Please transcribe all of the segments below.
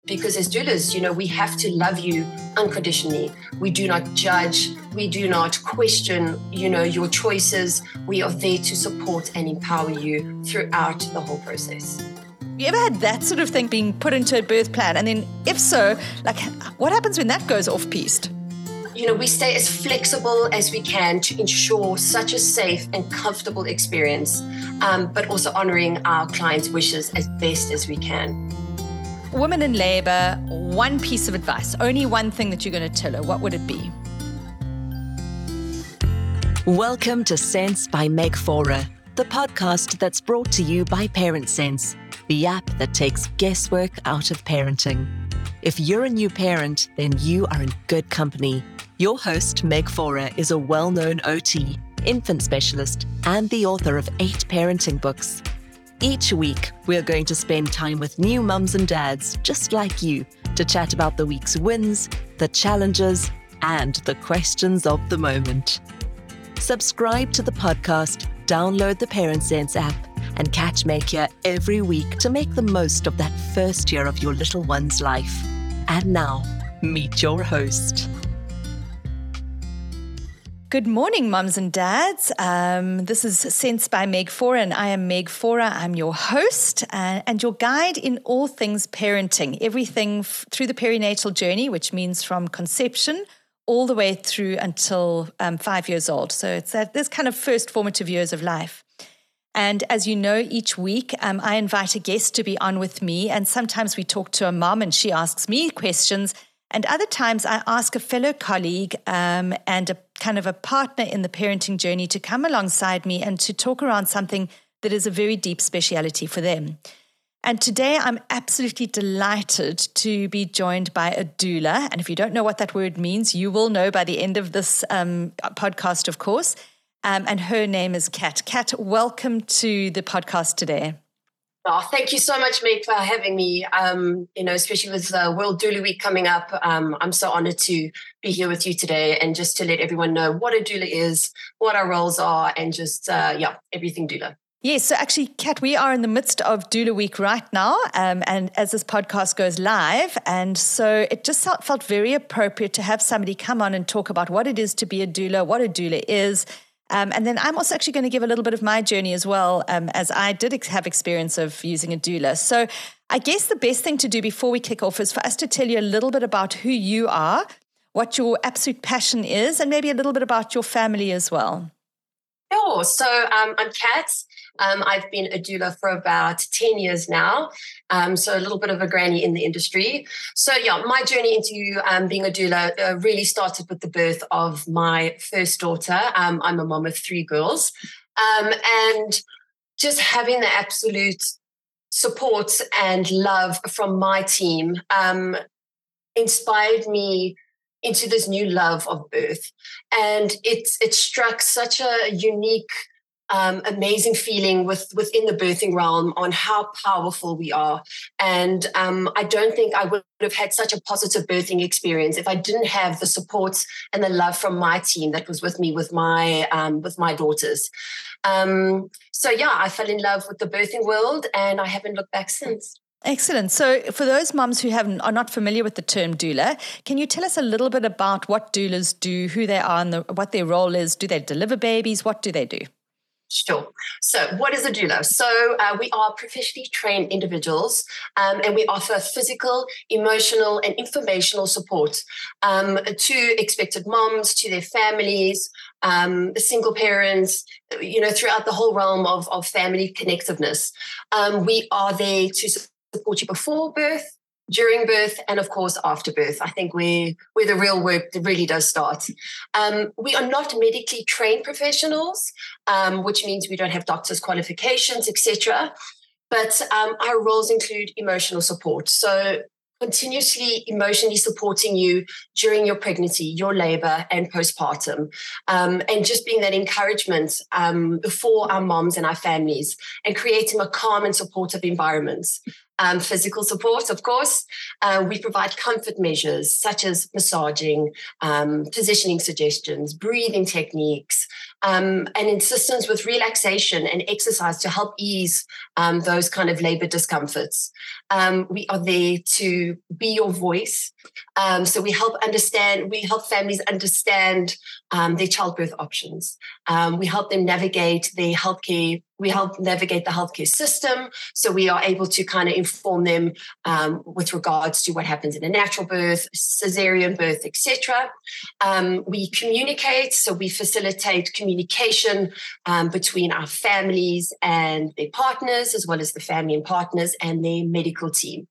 Because as doulas, we have to love you unconditionally. We do not judge. We do not question, your choices. We are there to support and empower you throughout the whole process. You ever had that sort of thing being put into a birth plan? And then if so, what happens when that goes off-piste? We stay as flexible as we can to ensure such a safe and comfortable experience, but also honoring our clients' wishes as best as we can. Women in labour, one piece of advice, only one thing that you're going to tell her, what would it be? Welcome to Sense by Meg Fora, the podcast that's brought to you by Parent Sense, the app that takes guesswork out of parenting. If you're a new parent, then you are in good company. Your host, Meg Fora, is a well-known OT, infant specialist, and the author of 8 parenting books. Each week, we're going to spend time with new mums and dads just like you to chat about the week's wins, the challenges, and the questions of the moment. Subscribe to the podcast, download the Parent Sense app, and catch Meg here every week to make the most of that first year of your little one's life. And now, meet your host. Good morning, mums and dads. This is Sense by Meg Fora, and I am Meg Fora. I'm your host and your guide in all things parenting, everything through the perinatal journey, which means from conception all the way through until 5 years old. So it's this kind of first formative years of life. And as you know, each week I invite a guest to be on with me, and sometimes we talk to a mom and she asks me questions. And other times I ask a fellow colleague and a kind of a partner in the parenting journey to come alongside me and to talk around something that is a very deep speciality for them. And today I'm absolutely delighted to be joined by a doula. And if you don't know what that word means, you will know by the end of this podcast, of course. And her name is Kat. Kat, welcome to the podcast today. Oh, thank you so much, Meg, for having me. Especially with World Doula Week coming up, I'm so honored to be here with you today and just to let everyone know what a doula is, what our roles are, and just, everything doula. Yes, so actually, Kat, we are in the midst of Doula Week right now, and as this podcast goes live, and so it just felt very appropriate to have somebody come on and talk about what it is to be a doula, what a doula is. And then I'm also actually going to give a little bit of my journey as well, as I did have experience of using a doula. So I guess the best thing to do before we kick off is for us to tell you a little bit about who you are, what your absolute passion is, and maybe a little bit about your family as well. Sure. So I'm Kat. I've been a doula for about 10 years now, so a little bit of a granny in the industry. So my journey into being a doula really started with the birth of my first daughter. I'm a mom of 3 girls, and just having the absolute support and love from my team inspired me into this new love of birth. And it struck such a unique amazing feeling within the birthing realm on how powerful we are. And I don't think I would have had such a positive birthing experience if I didn't have the support and the love from my team that was with me with my daughters. I fell in love with the birthing world and I haven't looked back since. Excellent. So for those mums who are not familiar with the term doula, can you tell us a little bit about what doulas do, who they are, and what their role is? Do they deliver babies? What do they do? Sure. So what is a doula? So we are professionally trained individuals and we offer physical, emotional and informational support to expected moms, to their families, single parents, throughout the whole realm of family connectiveness. We are there to support you before birth, during birth, and of course after birth. I think where the real work really does start. We are not medically trained professionals, which means we don't have doctor's qualifications, etc. But our roles include emotional support. So continuously emotionally supporting you during your pregnancy, your labor, and postpartum, and just being that encouragement for our moms and our families, and creating a calm and supportive environment. physical support, of course. We provide comfort measures such as massaging, positioning suggestions, breathing techniques, and assistance with relaxation and exercise to help ease those kind of labor discomforts. We are there to be your voice. So we help families understand their childbirth options. We help them navigate the healthcare system. So we are able to kind of inform them with regards to what happens in a natural birth, cesarean birth, etc. We communicate, so we facilitate communication between our families and their partners, as well as the family and partners and their medical team.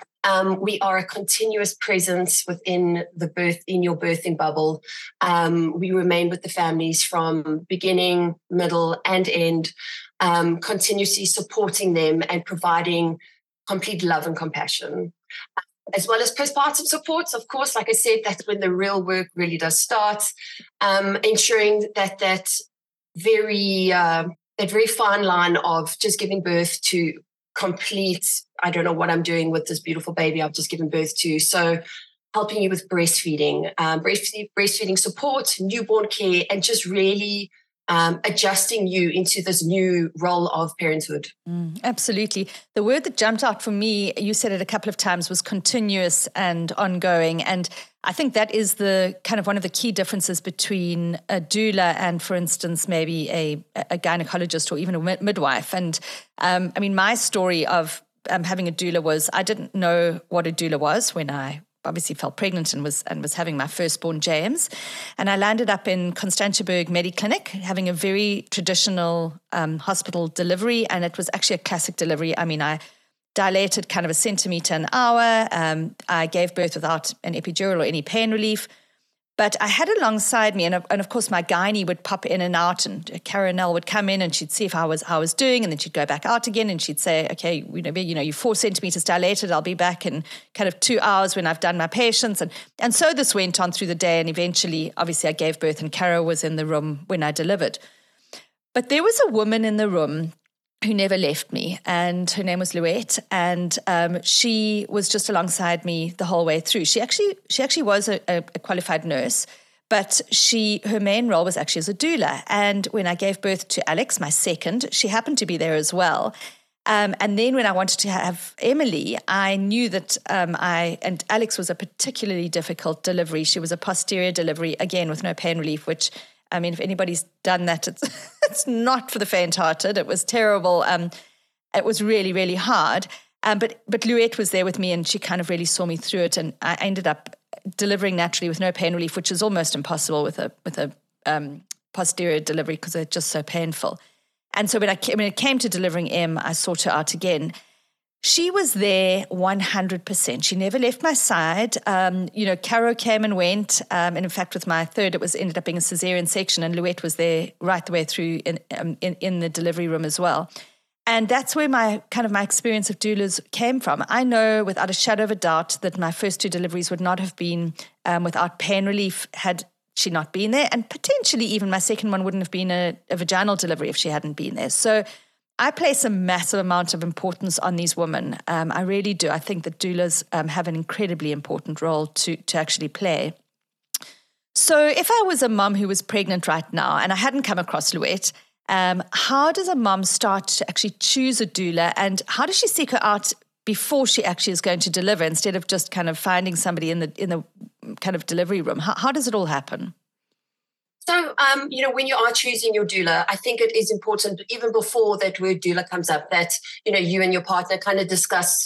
We are a continuous presence within your birthing bubble. We remain with the families from beginning, middle, and end, continuously supporting them and providing complete love and compassion. As well as postpartum supports, of course, like I said, that's when the real work really does start, ensuring that very fine line of just giving birth to complete, I don't know what I'm doing with this beautiful baby I've just given birth to. So helping you with breastfeeding, breastfeeding support, newborn care, and just really adjusting you into this new role of parenthood. Absolutely. The word that jumped out for me, you said it a couple of times, was continuous and ongoing. And I think that is the kind of one of the key differences between a doula and, for instance, maybe a gynecologist or even a midwife. And I mean, my story of having a doula was I didn't know what a doula was when I obviously fell pregnant and was having my firstborn, James. And I landed up in Constantiaberg Mediclinic having a very traditional hospital delivery. And it was actually a classic delivery. I mean, I dilated kind of 1 centimeter an hour. I gave birth without an epidural or any pain relief. But I had alongside me, and of course my gynae would pop in and out, and Caronel would come in and she'd see if how I was doing, and then she'd go back out again and she'd say, okay, you're 4 centimeters dilated, I'll be back in kind of 2 hours when I've done my patients. And so this went on through the day, and eventually, obviously I gave birth and Caro was in the room when I delivered. But there was a woman in the room who never left me, and her name was Louette, and she was just alongside me the whole way through. She actually was a qualified nurse, but her main role was actually as a doula. And when I gave birth to Alex, my second, she happened to be there as well. And then when I wanted to have Emily, I knew that and Alex was a particularly difficult delivery. She was a posterior delivery, again, with no pain relief, which, I mean, if anybody's done that, it's not for the faint-hearted. It was terrible. It was really, really hard. But Louette was there with me, and she kind of really saw me through it. And I ended up delivering naturally with no pain relief, which is almost impossible with a posterior delivery because they're just so painful. And so when it came to delivering Em, I sought her out again. She was there 100%. She never left my side. Caro came and went. And in fact, with my third, it ended up being a cesarean section, and Louette was there right the way through in the delivery room as well. And that's where my experience of doulas came from. I know without a shadow of a doubt that my first 2 deliveries would not have been without pain relief had she not been there. And potentially even my second one wouldn't have been a vaginal delivery if she hadn't been there. So I place a massive amount of importance on these women. I really do. I think that doulas have an incredibly important role to actually play. So if I was a mum who was pregnant right now and I hadn't come across Louette, how does a mum start to actually choose a doula, and how does she seek her out before she actually is going to deliver, instead of just kind of finding somebody in the kind of delivery room? How does it all happen? So, when you are choosing your doula, I think it is important, even before that word doula comes up, that, you and your partner kind of discuss,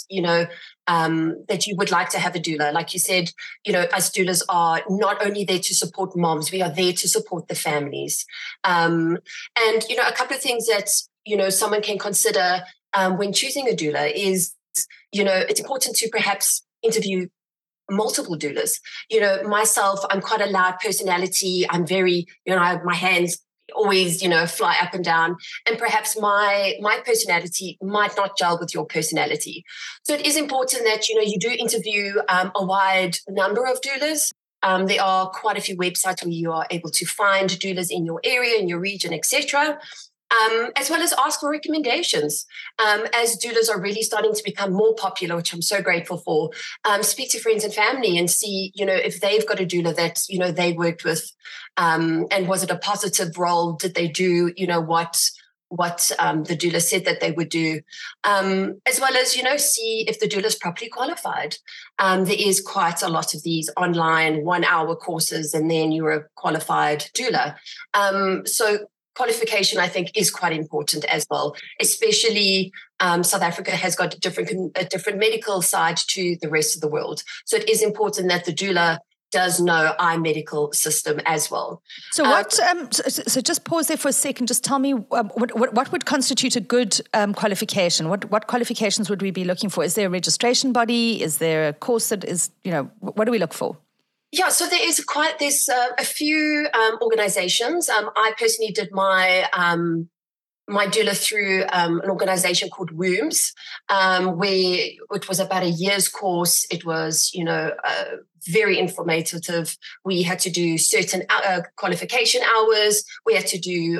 that you would like to have a doula. Like you said, us doulas are not only there to support moms, we are there to support the families. And, a couple of things that, someone can consider when choosing a doula is, it's important to perhaps interview multiple doulas. Myself, I'm quite a loud personality. I'm very, my hands always, fly up and down. And perhaps my personality might not gel with your personality. So it is important that, you do interview a wide number of doulas. There are quite a few websites where you are able to find doulas in your area, in your region, etc. as well as ask for recommendations. As doulas are really starting to become more popular, which I'm so grateful for, speak to friends and family and see, if they've got a doula that, they worked with, and was it a positive role? Did they do, what the doula said that they would do, as well as, see if the doula is properly qualified. There is quite a lot of these online 1-hour courses, and then you're a qualified doula. So qualification, I think, is quite important as well, especially South Africa has got a different medical side to the rest of the world. So it is important that the doula does know our medical system as well. So so just pause there for a second. Just tell me what would constitute a good qualification? What qualifications would we be looking for? Is there a registration body? Is there a course that is, what do we look for? Yeah, so there's a few organizations. I personally did my doula through an organization called WOMBS, where it was about a year's course. It was, very informative. We had to do certain qualification hours. We had to do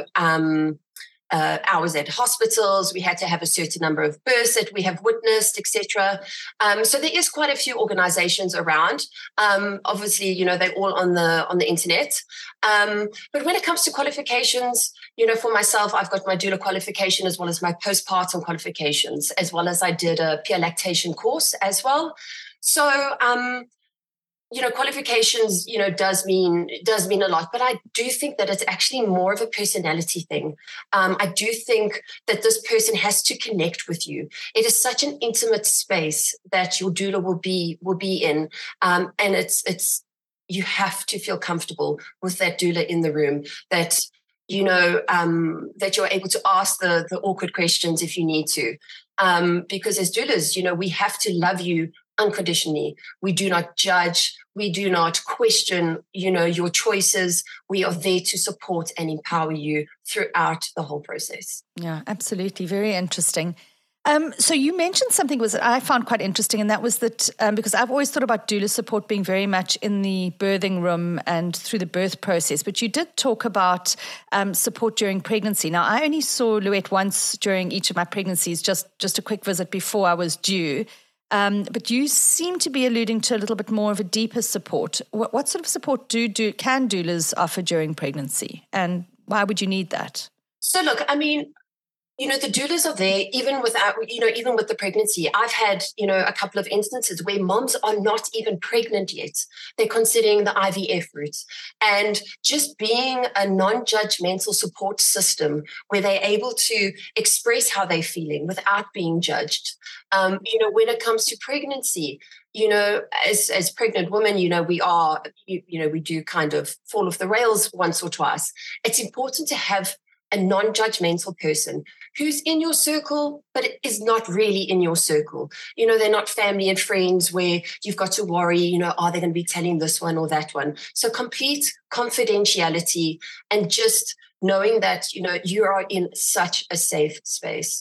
hours at hospitals. We had to have a certain number of births that we have witnessed, etc. So there is quite a few organizations around. Obviously, they're all on the internet. But when it comes to qualifications, for myself, I've got my doula qualification as well as my postpartum qualifications, as well as I did a peer lactation course as well. So, qualifications, does mean a lot, but I do think that it's actually more of a personality thing. I do think that this person has to connect with you. It is such an intimate space that your doula will be in, and it's you have to feel comfortable with that doula in the room. That that you're able to ask the awkward questions if you need to, because as doulas, we have to love you unconditionally. We do not judge. We do not question, your choices. We are there to support and empower you throughout the whole process. Yeah, absolutely. Very interesting. So you mentioned something that I found quite interesting, and that was that because I've always thought about doula support being very much in the birthing room and through the birth process, but you did talk about support during pregnancy. Now, I only saw Louette once during each of my pregnancies, just a quick visit before I was due. But you seem to be alluding to a little bit more of a deeper support. What sort of support can doulas offer during pregnancy, and why would you need that? So look, the doulas are there even without, even with the pregnancy. I've had, a couple of instances where moms are not even pregnant yet. They're considering the IVF route. And just being a non-judgmental support system where they're able to express how they're feeling without being judged. When it comes to pregnancy, as pregnant women, we do kind of fall off the rails once or twice. It's important to have a non-judgmental person who's in your circle, but is not really in your circle. They're not family and friends where you've got to worry, are they going to be telling this one or that one? So complete confidentiality and just knowing that, you are in such a safe space.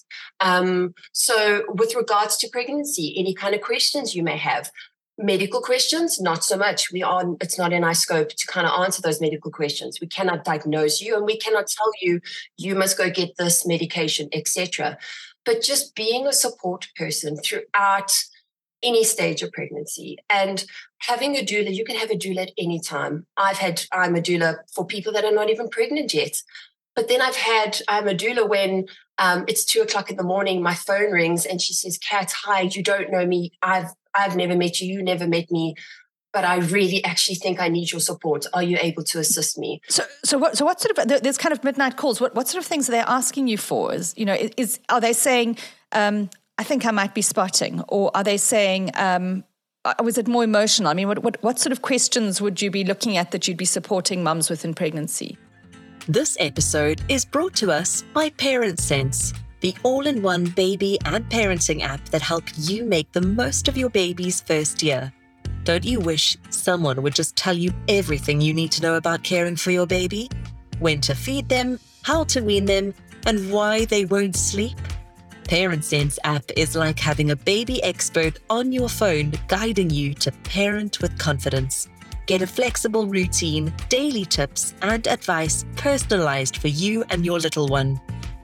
So with regards to pregnancy, any kind of questions you may have, medical questions, not so much. It's not in our scope to kind of answer those medical questions. We cannot diagnose you, and we cannot tell you, you must go get this medication, etc. But just being a support person throughout any stage of pregnancy, and having a doula, you can have a doula at any time. I'm a doula for people that are not even pregnant yet. But then I'm a doula when it's 2:00 in the morning, my phone rings and she says, "Kat, hi, you don't know me. I've never met you. You never met me, but I really actually think I need your support. Are you able to assist me?" So what sort of, there's kind of midnight calls. What sort of things are they asking you for? Are they saying, I think I might be spotting, or are they saying, was it more emotional? I mean, what sort of questions would you be looking at that you'd be supporting mums with in pregnancy? This episode is brought to us by ParentSense, the all-in-one baby and parenting app that helps you make the most of your baby's first year. Don't you wish someone would just tell you everything you need to know about caring for your baby? When to feed them, how to wean them, and why they won't sleep? ParentSense app is like having a baby expert on your phone guiding you to parent with confidence. Get a flexible routine, daily tips, and advice personalized for you and your little one.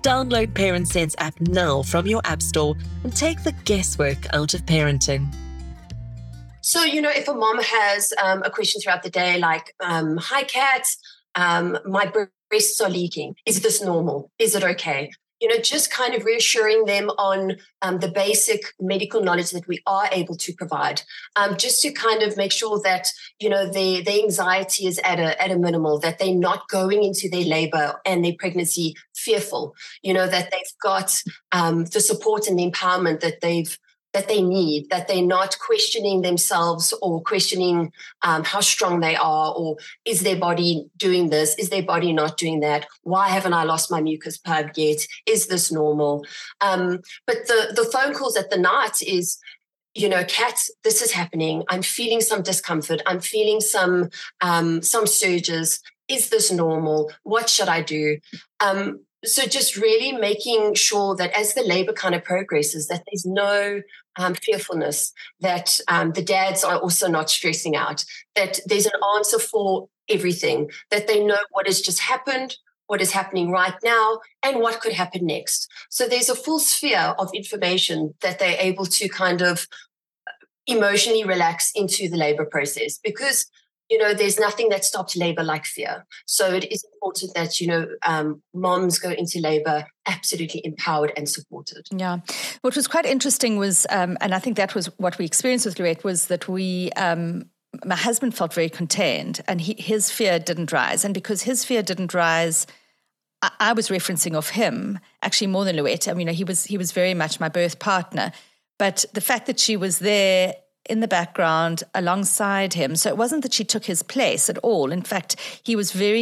Download Parent Sense app now from your app store and take the guesswork out of parenting. So, if a mom has a question throughout the day, like, hi, Kat, my breasts are leaking. Is this normal? Is it okay? Just kind of reassuring them on the basic medical knowledge that we are able to provide, just to kind of make sure that, their anxiety is at a minimal, that they're not going into their labor and their pregnancy fearful, that they've got the support and the empowerment that they need, that they're not questioning themselves or questioning how strong they are, or is their body doing this? Is their body not doing that? Why haven't I lost my mucus plug yet? Is this normal? But the phone calls at the night is, Kat, this is happening. I'm feeling some discomfort. I'm feeling some surges. Is this normal? What should I do? So just really making sure that as the labor kind of progresses, that there's no fearfulness, that the dads are also not stressing out, that there's an answer for everything, that they know what has just happened, what is happening right now, and what could happen next. So there's a full sphere of information that they're able to kind of emotionally relax into the labor process, because there's nothing that stops labor like fear. So it is important that, moms go into labor absolutely empowered and supported. Yeah. What was quite interesting was, and I think that was what we experienced with Louette, was that my husband felt very contained and his fear didn't rise. And because his fear didn't rise, I was referencing of him, actually more than Louette. I mean, he was very much my birth partner. But the fact that she was there in the background alongside him. So it wasn't that she took his place at all. In fact, him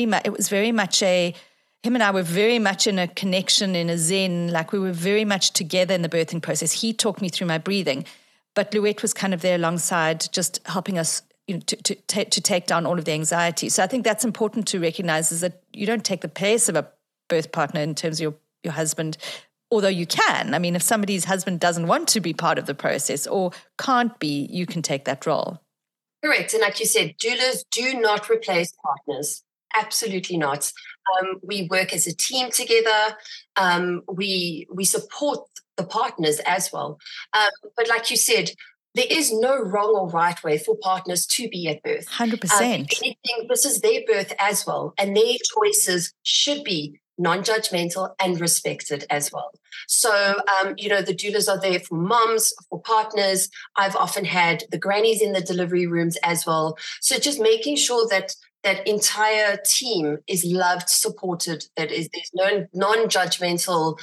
and I were very much in a connection, in a zen, like we were very much together in the birthing process. He talked me through my breathing, but Louette was kind of there alongside, just helping us to take down all of the anxiety. So I think that's important to recognize, is that you don't take the place of a birth partner in terms of your husband, although you can. I mean, if somebody's husband doesn't want to be part of the process or can't be, you can take that role. Correct. And like you said, doulas do not replace partners. Absolutely not. We work as a team together. We support the partners as well. But like you said, there is no wrong or right way for partners to be at birth. 100%. This is their birth as well. And their choices should be non-judgmental and respected as well. So, the doulas are there for moms, for partners. I've often had the grannies in the delivery rooms as well. So just making sure that that entire team is loved, supported, there's no non-judgmental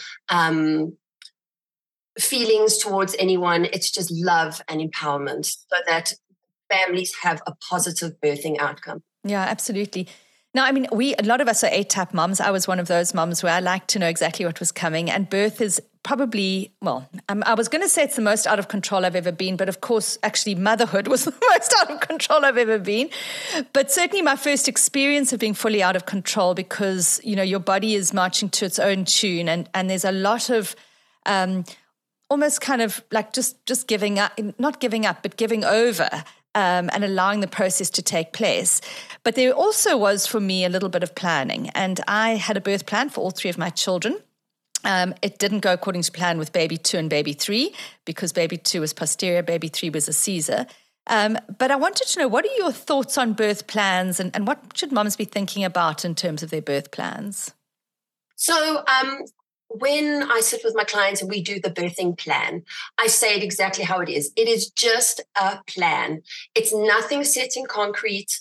feelings towards anyone. It's just love and empowerment so that families have a positive birthing outcome. Yeah, absolutely. Now, I mean, a lot of us are A-type moms. I was one of those moms where I liked to know exactly what was coming. And birth is probably, I was going to say it's the most out of control I've ever been. But of course, actually, motherhood was the most out of control I've ever been. But certainly my first experience of being fully out of control, because, your body is marching to its own tune. And there's a lot of almost kind of like just giving up, not giving up, but giving over. And allowing the process to take place. But there also was, for me, a little bit of planning. And I had a birth plan for all three of my children. It didn't go according to plan with baby 2 and baby 3, because baby 2 was posterior, baby 3 was a Caesar. But I wanted to know, what are your thoughts on birth plans, and what should moms be thinking about in terms of their birth plans? So, when I sit with my clients and we do the birthing plan, I say it exactly how it is. It is just a plan. It's nothing set in concrete.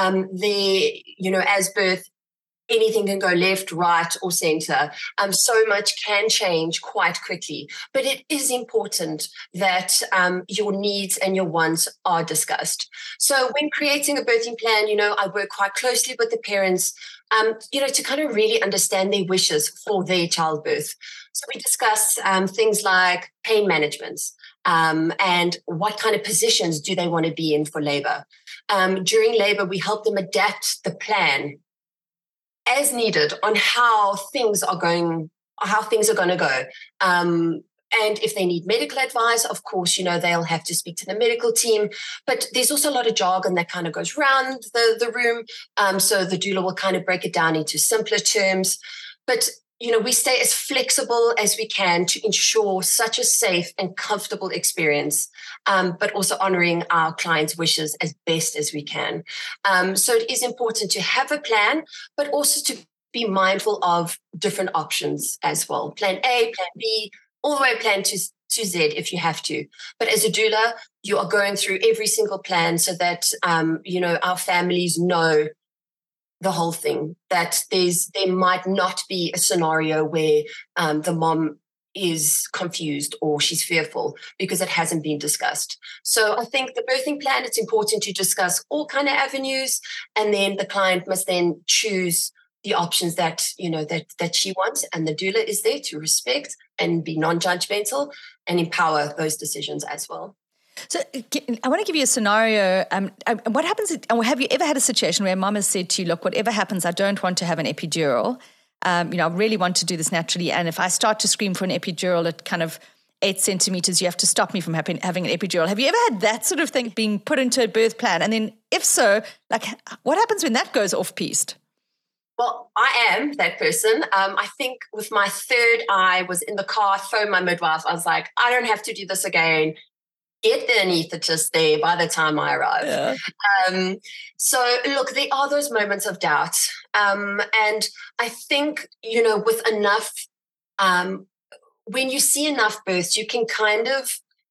As birth, anything can go left, right, or center. So much can change quite quickly. But it is important that your needs and your wants are discussed. So when creating a birthing plan, I work quite closely with the parents, to kind of really understand their wishes for their childbirth. So we discuss things like pain management and what kind of positions do they want to be in for labor. During labor, we help them adapt the plan as needed on how things are going to go. And if they need medical advice, of course, they'll have to speak to the medical team. But there's also a lot of jargon that kind of goes around the room. So the doula will kind of break it down into simpler terms. But we stay as flexible as we can to ensure such a safe and comfortable experience, but also honoring our clients' wishes as best as we can. So it is important to have a plan, but also to be mindful of different options as well. Plan A, plan B, all the way plan to Z if you have to. But as a doula, you are going through every single plan so that, our families know the whole thing, that there might not be a scenario where the mom is confused or she's fearful because it hasn't been discussed. So I think the birthing plan, it's important to discuss all kind of avenues, and then the client must then choose the options that she wants, and the doula is there to respect and be non-judgmental and empower those decisions as well. So I want to give you a scenario. What happens, have you ever had a situation where mom has said to you, look, whatever happens, I don't want to have an epidural. I really want to do this naturally. And if I start to scream for an epidural at kind of 8 centimeters, you have to stop me from having an epidural. Have you ever had that sort of thing being put into a birth plan? And then if so, what happens when that goes off-piste? Well, I am that person. I think with my third, I was in the car, phoned my midwife. I was like, I don't have to do this again. Get the anaesthetist there by the time I arrive. Yeah. So look, there are those moments of doubt. And I think, with enough, when you see enough births, you can kind of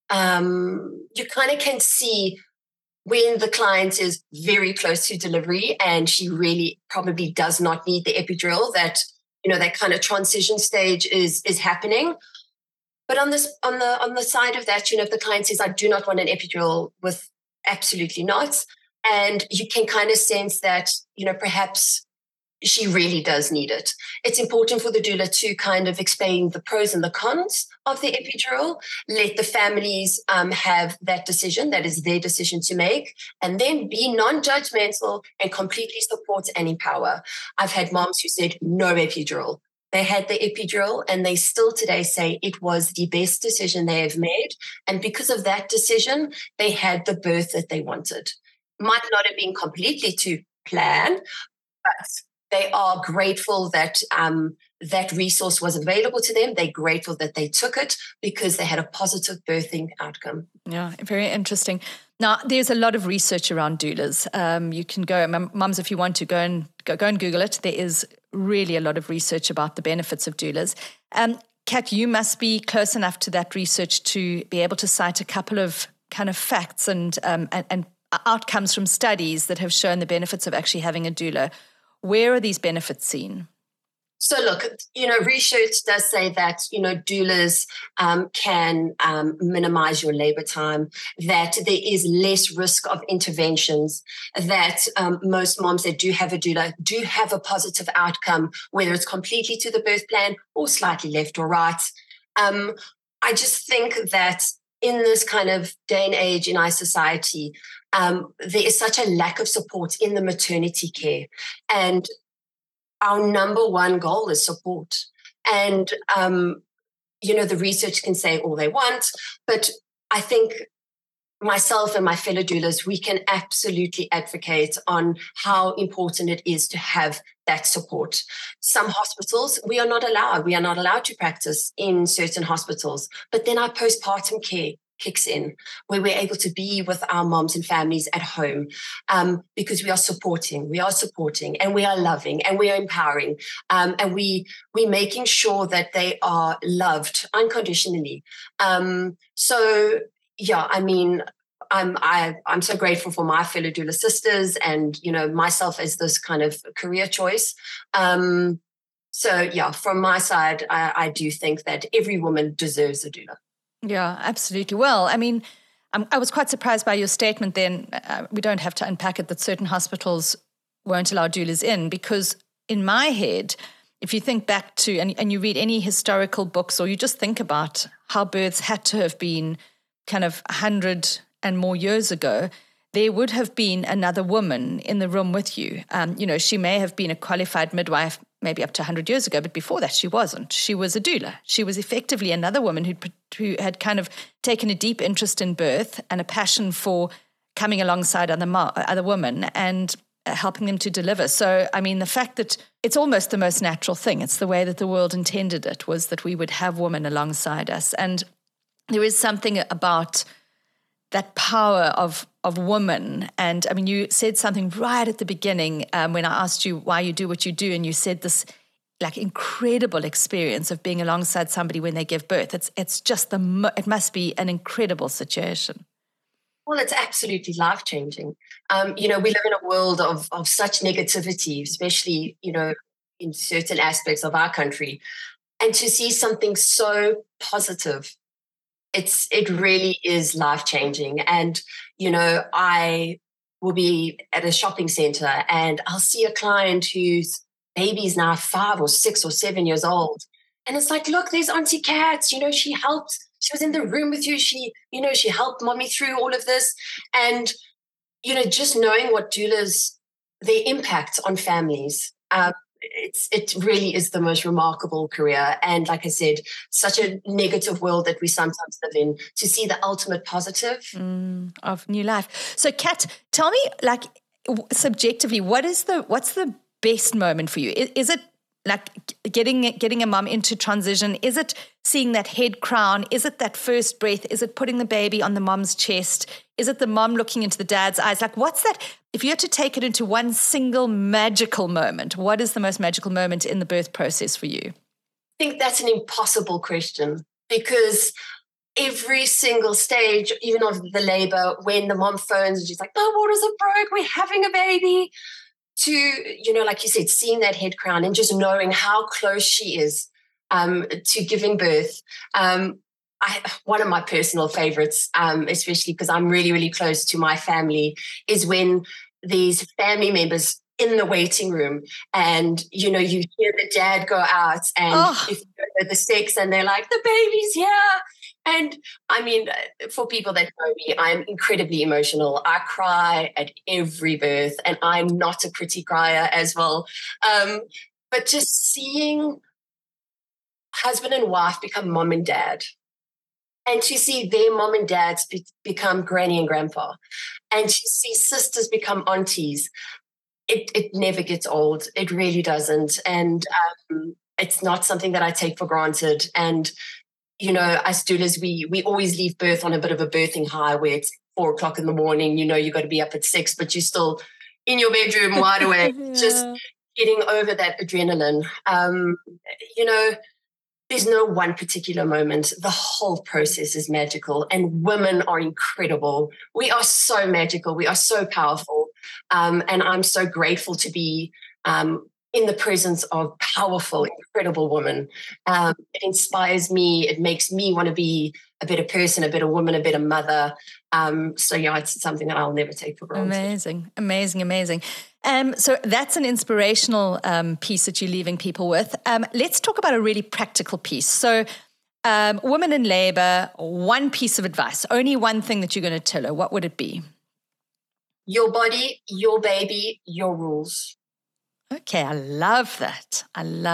can see when the client is very close to delivery and she really probably does not need the epidural, that, that kind of transition stage is happening. But on the side of that, if the client says, I do not want an epidural, with absolutely not. And you can kind of sense that, perhaps she really does need it. It's important for the doula to kind of explain the pros and the cons of the epidural, let the families have that decision, that is their decision to make, and then be non-judgmental and completely support and empower. I've had moms who said, no epidural. They had the epidural and they still today say it was the best decision they have made. And because of that decision, they had the birth that they wanted. Might not have been completely to plan, but they are grateful that that resource was available to them. They're grateful that they took it because they had a positive birthing outcome. Yeah, very interesting. Now, there's a lot of research around doulas. You can go, mums, if you want to go and Google it. There is really a lot of research about the benefits of doulas. Kat, you must be close enough to that research to be able to cite a couple of kind of facts and outcomes from studies that have shown the benefits of actually having a doula. Where are these benefits seen? So look, research does say that, doulas can minimize your labor time, that there is less risk of interventions, that most moms that do have a doula do have a positive outcome, whether it's completely to the birth plan or slightly left or right. I just think that in this kind of day and age in our society, there is such a lack of support in the maternity care. And our number one goal is support. And, the research can say all they want, but I think myself and my fellow doulas, we can absolutely advocate on how important it is to have that support. Some hospitals, we are not allowed to practice in certain hospitals, but then our postpartum care kicks in, where we're able to be with our moms and families at home, because we are supporting, and we are loving, and we are empowering, and we're making sure that they are loved unconditionally. So yeah, I mean, I'm so grateful for my fellow doula sisters and myself as this kind of career choice. So yeah, from my side, I do think that every woman deserves a doula. Yeah, absolutely. Well, I mean, I was quite surprised by your statement then. We don't have to unpack it, that certain hospitals won't allow doulas in, because in my head, if you think back to, and you read any historical books, or you just think about how births had to have been kind of 100 and more years ago, there would have been another woman in the room with you. She may have been a qualified midwife maybe up to 100 years ago, but before that she wasn't. She was a doula. She was effectively another woman who had kind of taken a deep interest in birth and a passion for coming alongside other women and helping them to deliver. So, I mean, the fact that it's almost the most natural thing, it's the way that the world intended it, was that we would have women alongside us. And there is something about that power of woman. And I mean, you said something right at the beginning when I asked you why you do what you do, and you said this like incredible experience of being alongside somebody when they give birth. It's just it must be an incredible situation. Well, it's absolutely life-changing. We live in a world of such negativity, especially, in certain aspects of our country. And to see something so positive, it really is life-changing. And, I will be at a shopping center and I'll see a client whose baby is now 5 or 6 or 7 years old. And it's like, look, there's Auntie Kat, she helped. She was in the room with you. She helped mommy through all of this. And, just knowing what doulas, their impact on families, it really is the most remarkable career. And like I said, such a negative world that we sometimes live in, to see the ultimate positive of new life. So Kat, tell me, like, subjectively, what's the best moment for you? Is it like getting a mum into transition? Is it seeing that head crown? Is it that first breath? Is it putting the baby on the mom's chest? Is it the mom looking into the dad's eyes? Like, what's that? If you had to take it into one single magical moment, what is the most magical moment in the birth process for you? I think that's an impossible question, because every single stage, even of the labor, when the mom phones and she's like, the waters are broke, we're having a baby, to, like you said, seeing that head crown and just knowing how close she is to giving birth. One of my personal favorites, especially because I'm really, really close to my family, is when these family members in the waiting room and, you hear the dad go out and if you go to the sex and they're like, the baby's here. And I mean, for people that know me, I'm incredibly emotional. I cry at every birth, and I'm not a pretty crier as well. But just seeing husband and wife become mom and dad, and to see their mom and dads become granny and grandpa, and to see sisters become aunties, it never gets old. It really doesn't. And it's not something that I take for granted. And as doulas, we always leave birth on a bit of a birthing high, where it's 4 o'clock in the morning, you've got to be up at 6, but you're still in your bedroom wide awake, just getting over that adrenaline. There's no one particular moment. The whole process is magical, and women are incredible. We are so magical. We are so powerful. And I'm so grateful to be in the presence of powerful, incredible women. It inspires me. It makes me want to be a better person, a better woman, a better mother. It's something that I'll never take for granted. Amazing. So that's an inspirational piece that you're leaving people with. Let's talk about a really practical piece. So woman in labor, one piece of advice, only one thing that you're going to tell her. What would it be? Your body, your baby, your rules. Okay, I love that.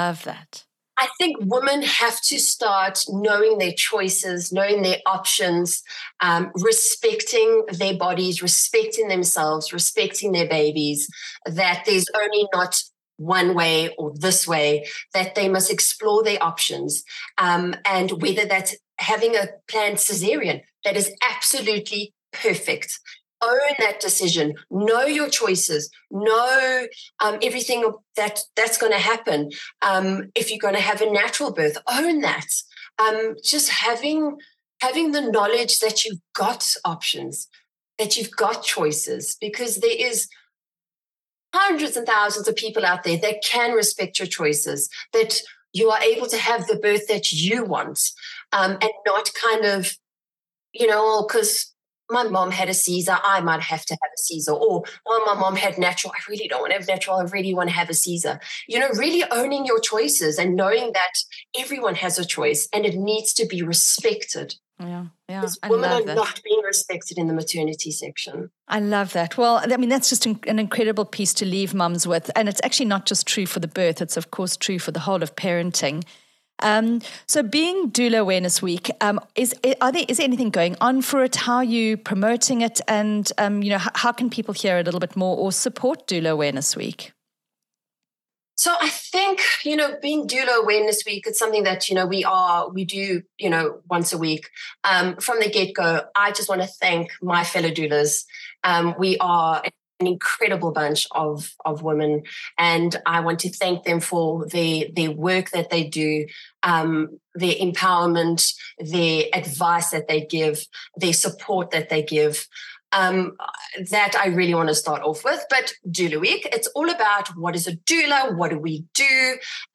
I think women have to start knowing their choices, knowing their options, respecting their bodies, respecting themselves, respecting their babies, that there's only not one way or this way, that they must explore their options. And whether that's having a planned cesarean, that is absolutely perfect. Own that decision. Know your choices. Know everything that's going to happen. If you're going to have a natural birth, own that. Just having the knowledge that you've got options, that you've got choices, because there is hundreds and thousands of people out there that can respect your choices, that you are able to have the birth that you want, and not kind of, because my mom had a Caesar, I might have to have a Caesar. Or, my mom had natural, I really don't want to have natural, I really want to have a Caesar. Really owning your choices and knowing that everyone has a choice and it needs to be respected. Yeah. Because women are not being respected in the maternity section. I love that. Well, I mean, that's just an incredible piece to leave mums with. And it's actually not just true for the birth. It's, of course, true for the whole of parenting. So being Doula Awareness Week, is there anything going on for it? How are you promoting it? And, how can people hear a little bit more or support Doula Awareness Week? So I think, being Doula Awareness Week, it's something that, we do, once a week. From the get-go, I just want to thank my fellow doulas. We are an incredible bunch of women, and I want to thank them for their work that they do, their empowerment, their advice that they give, their support that they give. That I really want to start off with. But Doula Week, it's all about what is a doula? What do we do?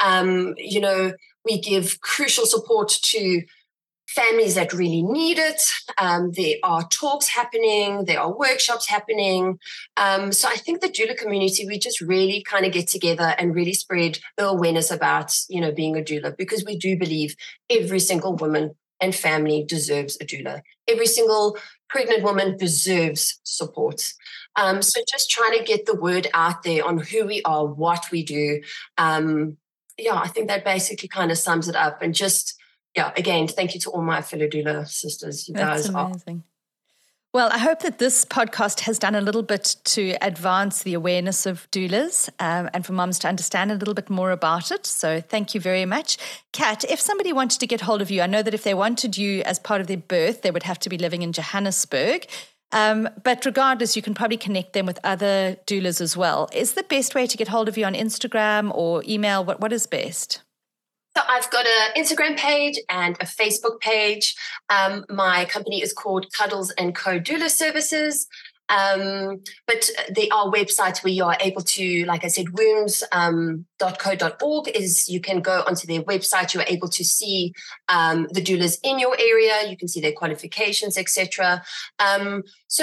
We give crucial support to families that really need it. There are talks happening. There are workshops happening. So I think the doula community, we just really kind of get together and really spread the awareness about, being a doula, because we do believe every single woman and family deserves a doula. Every single pregnant woman deserves support. So just trying to get the word out there on who we are, what we do. I think that basically kind of sums it up. And just, again, thank you to all my fellow doula sisters. That's amazing. Well, I hope that this podcast has done a little bit to advance the awareness of doulas and for mums to understand a little bit more about it. So thank you very much. Kat, if somebody wanted to get hold of you, I know that if they wanted you as part of their birth, they would have to be living in Johannesburg. But regardless, you can probably connect them with other doulas as well. Is the best way to get hold of you on Instagram or email? What is best? So I've got an Instagram page and a Facebook page. My company is called Cuddles & Co Doula Services. But there are websites where you are able to, like I said, wombs.co.org is you can go onto their website. You're able to see the doulas in your area. You can see their qualifications, etc. There's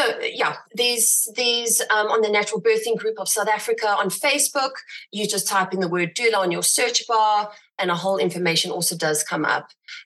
on the Natural Birthing Group of South Africa on Facebook. You just type in the word doula on your search bar, and a whole information also does come up.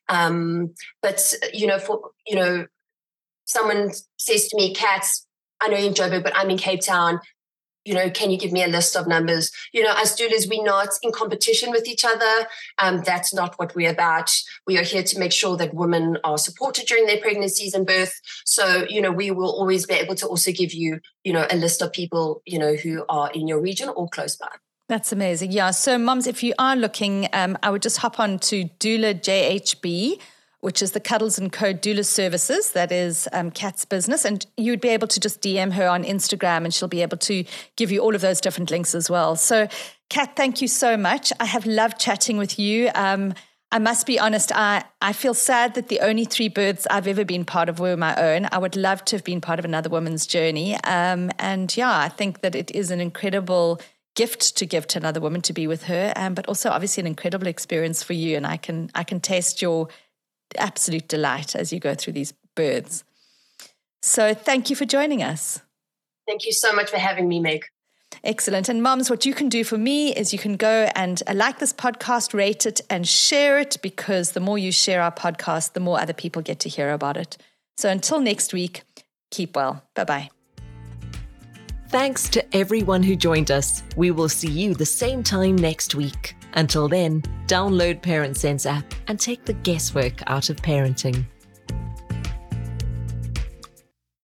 Someone says to me, Kat's, I know you're in Joburg, but I'm in Cape Town. Can you give me a list of numbers? As doulas, we're not in competition with each other. That's not what we're about. We are here to make sure that women are supported during their pregnancies and birth. So, we will always be able to also give you, a list of people, who are in your region or close by. That's amazing. Yeah. So mums, if you are looking, I would just hop on to Doula JHB, which is the Cuddles & Co Doula Services. That is Kat's business. And you'd be able to just DM her on Instagram and she'll be able to give you all of those different links as well. So Kat, thank you so much. I have loved chatting with you. I must be honest, I feel sad that the only 3 births I've ever been part of were my own. I would love to have been part of another woman's journey. I think that it is an incredible gift to give to another woman to be with her, but also obviously an incredible experience for you. And I can taste your absolute delight as you go through these births. So thank you for joining us. Thank you so much for having me, Meg. Excellent. And moms, what you can do for me is you can go and like this podcast, rate it and share it, because the more you share our podcast, the more other people get to hear about it. So until next week, keep well. Bye-bye. Thanks to everyone who joined us. We will see you the same time next week. Until then, download Parent Sense app and take the guesswork out of parenting.